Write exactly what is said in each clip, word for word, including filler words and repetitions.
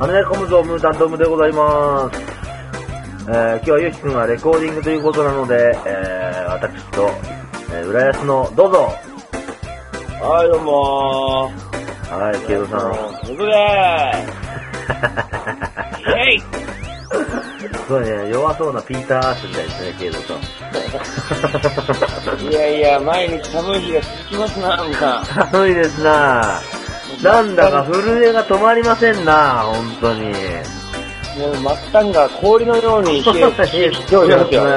花江コムゾーム担当ムでございます。えー、今日はゆうきくんがレコーディングということなので、えー、私と、えー、浦安のどうぞ。 はい、どうもー。はい、ケイドさん。 僕でーす。イェイすごいね、弱そうなピーター・アースみたいですね、ケイドさん。 いやいや、毎日寒い日が続きますな、皆さん。 寒いですな。なんだか震えが止まりませんな、本当に。 もう末端が氷のように冷えておりますよ。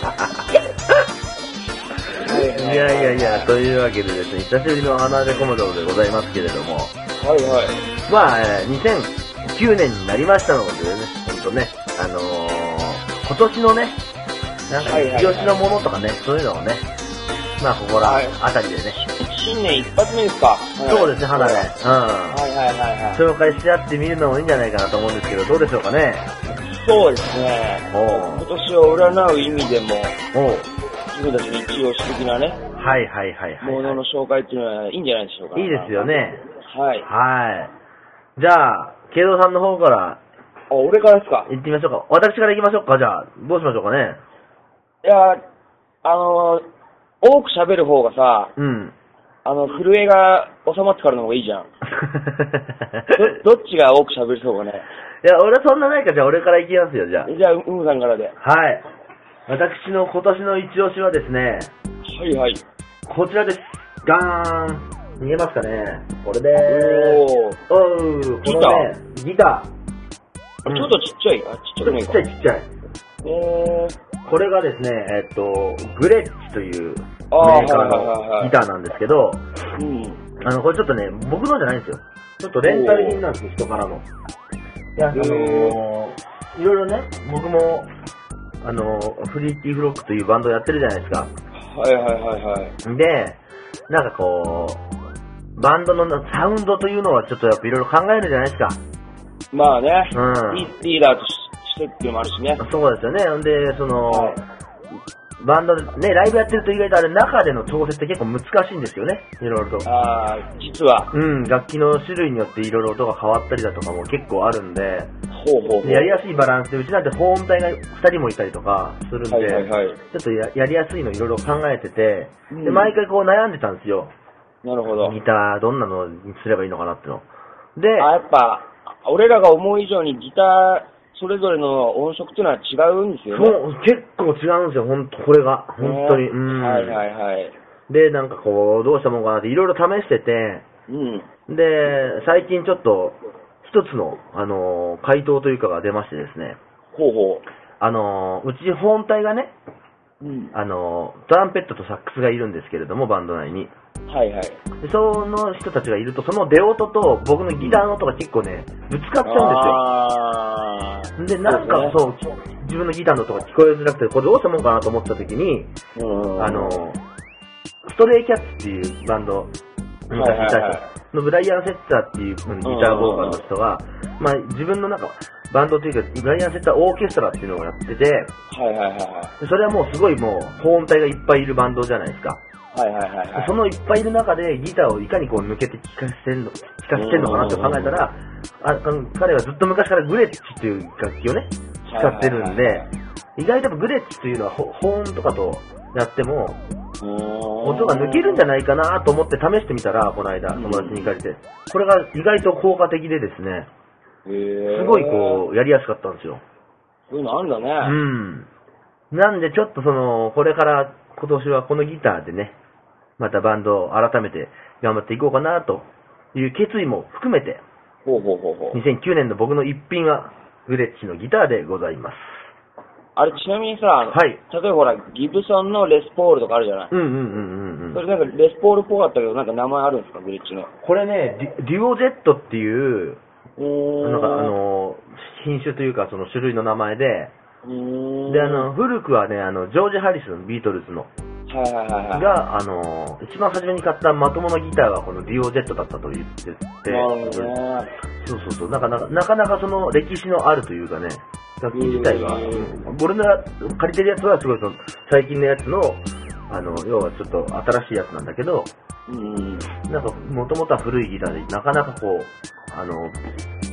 いやいやいや、というわけでですね、久しぶりの花でコモドーでございますけれども。 はいはい。 まあ、えー、にせんきゅうねんになりましたのでね、ほんとね、あのー、今年のね、なんか一押しのものとかね、そういうのをね、まあここらあたりでね。 新年一発目ですか。 そうですね、花で。うん。 はいはいはいはい。 紹介し合ってみるのもいいんじゃないかなと思うんですけど、どうでしょうかね。 そうですね。今年を占う意味でも、自分たちの一押し的なね、 はいはいはいはい。 ものの紹介っていうのはいいんじゃないでしょうか。 いいですよね。 はい。 はい。じゃあ、ケイドさんの方から。 あ、俺からですか。 行ってみましょうか。私から行きましょうか。じゃあ、どうしましょうかね。 いや、あのー、多く喋る方がさ、 うん。 あの、震えが収まってからの方がいいじゃん。ど、どっちが多く喋りそうかね。 いや、俺はそんなないから、じゃあ俺から行きますよ、じゃあ。 じゃあ、うむさんからで。 はい。私の今年の一押しはですね。 はいはい。 こちらです。ガーン。見えますかね。これでーす。おー。おー、 ギター、 ね、ギター。ちょっとちっちゃい。あ、ちっちゃくないか。 ちっちゃいちっちゃい。 えー。 これがですね、えっと、グレッチというメーカーのギターなんですけど、 うん、 あの、これちょっとね、僕のじゃないんですよ。ちょっとレンタル品なんですよ、人からの。いや、あのー、いろいろね、僕も、あのー、フリーティーフロックというバンドやってるじゃないですか。 はいはいはいはい。 で、なんかこう、バンドのサウンドというのはちょっとやっぱいろいろ考えるじゃないですか。 まあね、 うん、 リーダーとしてっていうのもあるしね。 そうですよね。んで、その、はい、バンドでね、ライブやってると意外とあれ中での調節って結構難しいんですよね。いろいろと。 ああ、実は。 うん、楽器の種類によっていろいろ音が変わったりだとかも結構あるんで、 ほうほうほう。 やりやすいバランスで、うちなんて保音帯がふたりもいたりとかするんで、はいはいはい、ちょっと や, やりやすいのいろいろ考えてて、うん、で、毎回こう悩んでたんですよ。 なるほど。 ギターどんなのにすればいいのかなっての。で、 あ、やっぱ、俺らが思う以上にギター、それぞれの音色っていうのは違うんですよね。 そう、結構違うんですよ、ほんと、これが。本当に。うん。 はいはいはい。 で、なんかこう、どうしたもんかなっていろいろ試してて、うん。で、最近ちょっと、一つの、あのー、回答というかが出ましてですね。 ほうほう。 あのー、うち本体がね、うん、あのー、トランペットとサックスがいるんですけれども、バンド内に。 はいはい。 でその人たちがいると、その出音と僕のギターの音が結構ね、ぶつかっちゃうんですよ。で、なんかそう、自分のギターの音が聞こえづらくて、これどうしたもんかなと思った時に、あの、ストレイキャッツっていうバンド、昔いた人のブライアン・セッターっていうギターボーカルの人が、まあ自分のなんか、バンドというか、ブライアン・セッターオーケストラっていうのをやってて、 はいはいはい。 それはもうすごいもう、高音帯がいっぱいいるバンドじゃないですか。 はいはいはいはい、 そのいっぱいいる中でギターをいかにこう抜けて聴かせてんの、聴かせてんのかなって考えたら、ああの彼はずっと昔からグレッチという楽器をね、使ってるんで、意外とグレッチというのは保音とかとやっても、音が抜けるんじゃないかなと思って試してみたら、この間友達に借りて、これが意外と効果的でですね、すごいこう、やりやすかったんですよ。 そういうのあるんだね。 うん。なんでちょっとその、これから今年はこのギターでね、またバンドを改めて頑張っていこうかなという決意も含めて、 ほうほうほうほう。 にせんきゅうねんの僕の一品はグレッチのギターでございます。 あれ、ちなみにさ、 はい、 例えばほら、ギブソンのレスポールとかあるじゃない。 うんうんうんうん。 それなんかレスポールっぽかったけど、なんか名前あるんですか、グレッチの。 これね、デュオジェットっていう、なんかあの、品種というかその種類の名前で、で、あの、古くはね、あの、ジョージ・ハリスのビートルズの、 はいはいはいはい、 が、あの、一番初めに買ったまともなギターがこのデュオジェットだったと言ってて、 なるほどね。 そうそうそう、なかなか、なかなかその歴史のあるというかね、楽器自体は、俺の借りてるやつはすごいその、最近のやつの、あの、要はちょっと新しいやつなんだけど、うん、なんか、もともとは古いギターで、なかなかこう、あの、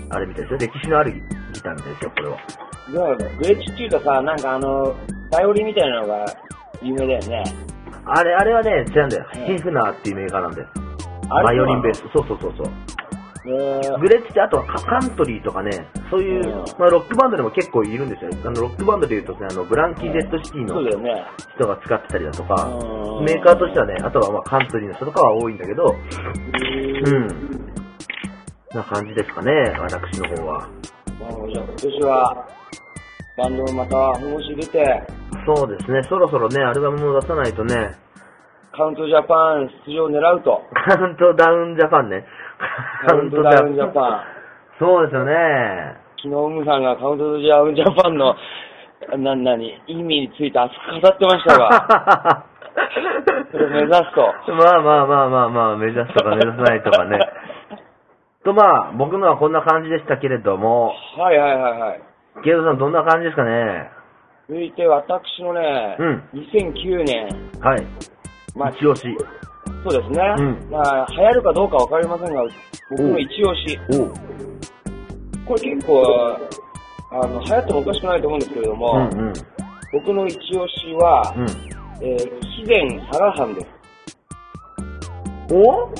あれみたいですよ。歴史のあるギターみたいですよ、これは。 グレッチっていうとさ、なんかあの、バイオリンみたいなのが有名だよね。 あれ、あれはね、違うんだよ。ヒフナーっていうメーカーなんだよ。バイオリンベース。そうそうそうそう。グレッチってあとはカントリーとかね、そういう、まあ、ロックバンドでも結構いるんですよ。あのロックバンドでいうとね、あのブランキー・ジェット・シティの人が使ってたりだとか、メーカーとしてはね、あとはまあカントリーの人とかは多いんだけど、うん。な感じですかね、私の方は。 じゃあ今年は、バンドまた本腰出て、 そうですね、そろそろね、アルバムも出さないとね、 カウントジャパン出場を狙うと。 カウントダウンジャパンね。 カウントダウンジャパン。 そうですよね。 昨日、ムさんがカウントダウンジャパンの、な、なに、意味について熱く語ってましたが。それ目指すと。 まあまあまあまあまあ、目指すとか目指さないとかね。とまあ、僕のはこんな感じでしたけれども。 はいはいはいはい。 ゲイドさんどんな感じですかね。 続いて私のね、うん、にせんきゅうねん。 はい。まあ、一押し。 そうですね。うん、まあ、流行るかどうかわかりませんが、僕の一押し。これ結構、あの、流行ってもおかしくないと思うんですけれども、うんうん、僕の一押しは、うん、えー、肥前佐賀藩です。 お？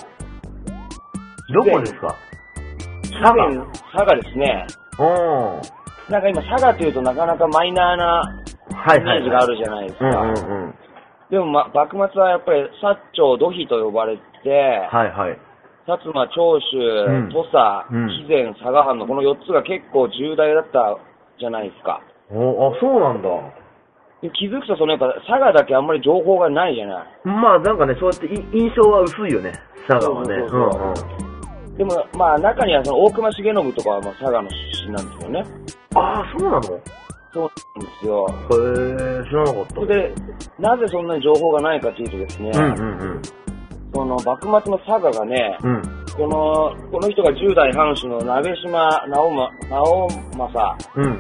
どこですか？ 佐賀。佐賀ですね。 おなんか今佐賀というとなかなかマイナーなイメージがあるじゃないですか。でも、ま、幕末はやっぱり薩長土肥と呼ばれて、 はいはい、 薩摩、長州、うん、土佐、うん、肥前、佐賀藩のこのよっつが結構重大だったじゃないですか。 おあ、そうなんだ。 で気づくとそのやっぱ佐賀だけあんまり情報がないじゃない。 まあなんかね、そうやって印象は薄いよね、佐賀はね。 でもまあ中にはその大隈重信とかはまあ佐賀の出身なんですよね。 ああ、そうなの？ そうなんですよ。 へえ、知らなかった。 で、なぜそんなに情報がないかというとですね、うんうんうん、その幕末の佐賀がね、うん、このこの人がじゅう代藩主の鍋島直政、うんうんうん、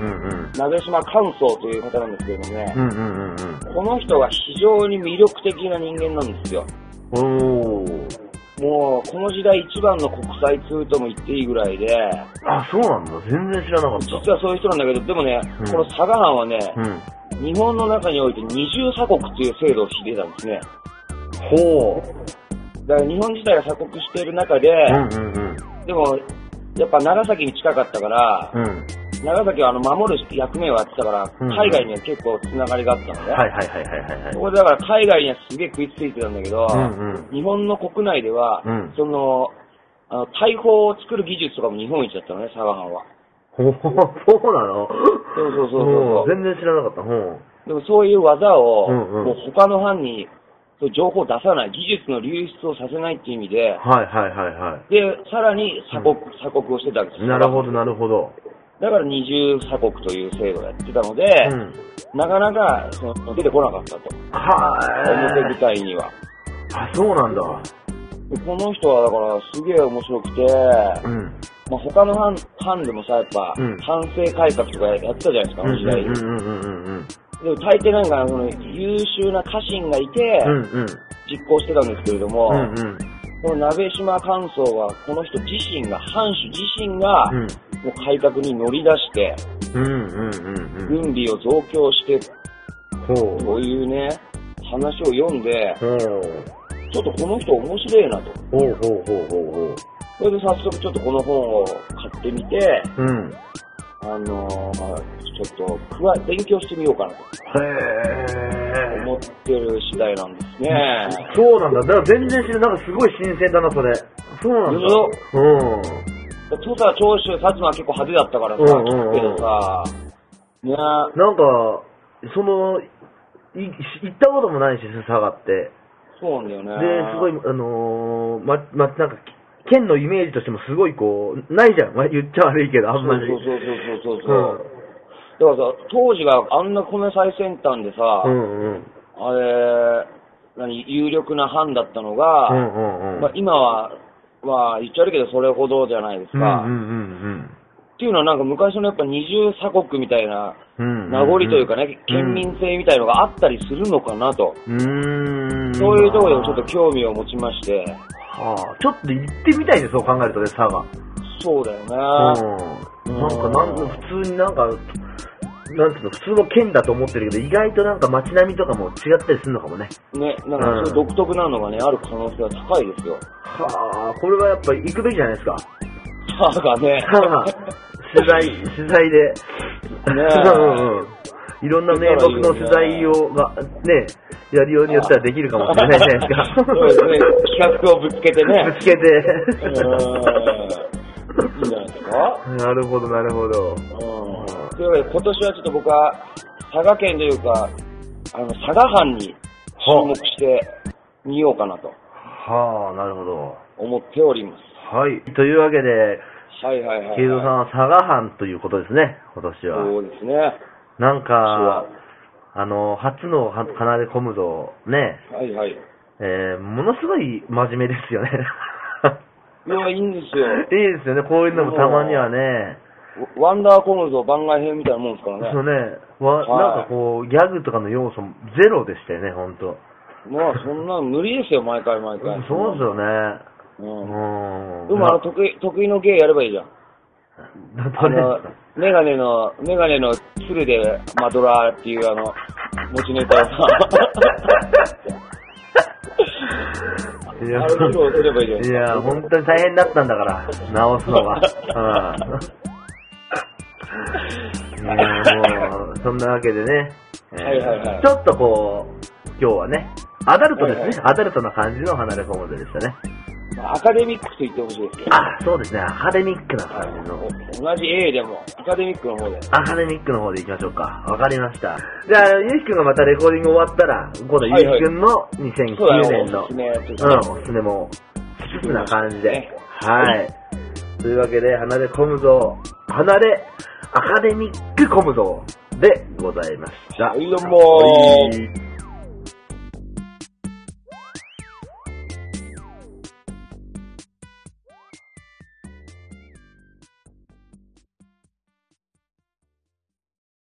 鍋島寛宗という方なんですけれどもね、うんうんうんうん、この人が非常に魅力的な人間なんですよ。 おー。 もう、この時代一番の国際通とも言っていいぐらいで。 あ、そうなんだ。全然知らなかった。 実はそういう人なんだけど、でもね、うん、この佐賀藩はね、うん、日本の中において二重鎖国っていう制度を敷いてたんですね。 ほう。 だから日本自体が鎖国している中で、うんうんうん、でも、やっぱ長崎に近かったから、うん、長崎はあの守る役目をやってたから、うんうん、海外には結構つながりがあったのね。 はいはいはいはいはい。 そこでだから海外にはすげえ食いついてたんだけど、うんうん、日本の国内では、うん、その、あの、大砲を作る技術とかも日本一だったのね、佐賀藩は。 ほほ、そうなの？ そうそうそうそう。 全然知らなかった。ほう。 でもそういう技を、うんうん、もう他の藩に、そう情報を出さない、技術の流出をさせないっていう意味で、 はいはいはいはい。 で、さらに鎖国、うん、鎖国をしてたわけです。 なるほどなるほど。 だから二重鎖国という制度をやってたので、うん、なかなかその出てこなかったと。 はい。 表舞台には。 あ、そうなんだ。 この人はだからすげえ面白くて、うん、まあ他の藩、藩でもさ、やっぱ、うん、藩政改革とかやってたじゃないですか、あの時代。でも大抵なんかその優秀な家臣がいて、うんうん、実行してたんですけれども、うんうん、この鍋島寛宗はこの人自身が、藩主自身が、うんもう改革に乗り出して、うんうんうんうん、軍備を増強して、そういうね、話を読んで、ちょっとこの人面白いなと。ほうほうほうほうほう。それで早速ちょっとこの本を買ってみて、うん、あのー、ちょっとくわ勉強してみようかなと。へー。思ってる次第なんですね。 そうなんだ。だから全然知らない。なんかすごい新鮮だな、それ。そうなんだ。うん。 土佐、長州、薩摩は結構派手だったからさ、うんうんうん、けどさ、ね、 なんか、その、い行ったこともないし、佐賀って。 そうなんだよね。 で、すごい、あのー、ま、ま、なんか、県のイメージとしてもすごいこう、ないじゃん。ま、言っちゃ悪いけど、あんまり。 そうそうそうそうそう。うん、だからさ、当時があんな米最先端でさ、うんうん、あれ、何、有力な藩だったのが、うんうんうんまあ、今は、まあ、言っちゃ悪いけど、それほどじゃないですか。うんうんうんうん。っていうのはなんか昔のやっぱ二重鎖国みたいな名残というかね、県民性みたいのがあったりするのかなと。うーん。そういうところでちょっと興味を持ちまして。 はあ、ちょっと行ってみたいね、そう考えるとね、佐賀。 そうだよね。 なんかなん普通になんか、なんていうの、普通の県だと思ってるけど、意外となんか街並みとかも違ったりするのかもね。 ね、なんかそう独特なのがね、ある可能性は高いですよ。 はあ、これはやっぱり行くべきじゃないですか。 はあね。 取材、取材で。ねいろんな名目の取材をが、ね、やりようによってはできるかもしれないじゃないですか。 そうですね。企画をぶつけてね。 ぶつけて。 いいんじゃないですか。 なるほど、なるほど。 というわけで、今年はちょっと僕は、佐賀県というか、あの、佐賀藩に注目してみようかなと。 はあ、なるほど。 思っております。 はい。というわけで、 はいはいはい、はい。 慶三さんは佐賀藩ということですね、今年は。 そうですね。 なんか、あの、初の離れ込むぞ、ね。 はいはい。 えー、ものすごい真面目ですよね。 いや、いいんですよ。いいいですよね、こういうのもたまにはね。 ワンダーコムゾ番外編みたいなもんですからね。 そうね。わ、はい、なんかこう、ギャグとかの要素ゼロでしたよね、ほんと。 まあ、そんな無理ですよ、毎回毎回。 そうですよね。 うん。うん、でも、あの、得意、得意の芸やればいいじゃん。あの、メガネの、メガネの鶴でマドラーっていうあの、持ちネタをさ。いや、あれ披露すればいいじゃん。 いや、本当に大変だったんだから、直すのは。うん。いや、もう、そんなわけでね。 えー、はいはいはい。 ちょっとこう、今日はね、アダルトですね。はいはい、アダルトな感じの離れ込むでしたね。 アカデミックと言ってほしいですけど。 あ、そうですね。アカデミックな感じの。 同じ A でも、アカデミックの方で。 アカデミックの方で行きましょうか。わかりました。じゃあ、ゆうきくんがまたレコーディング終わったら、今度ゆうきくんのにせんきゅうねんの、 おすすめ、うん、 おすすめも、好きな感じで。ね、はい。というわけで、離れ込むぞ、離れ、アカデミック込むぞ、でございました。 はい、どうもー。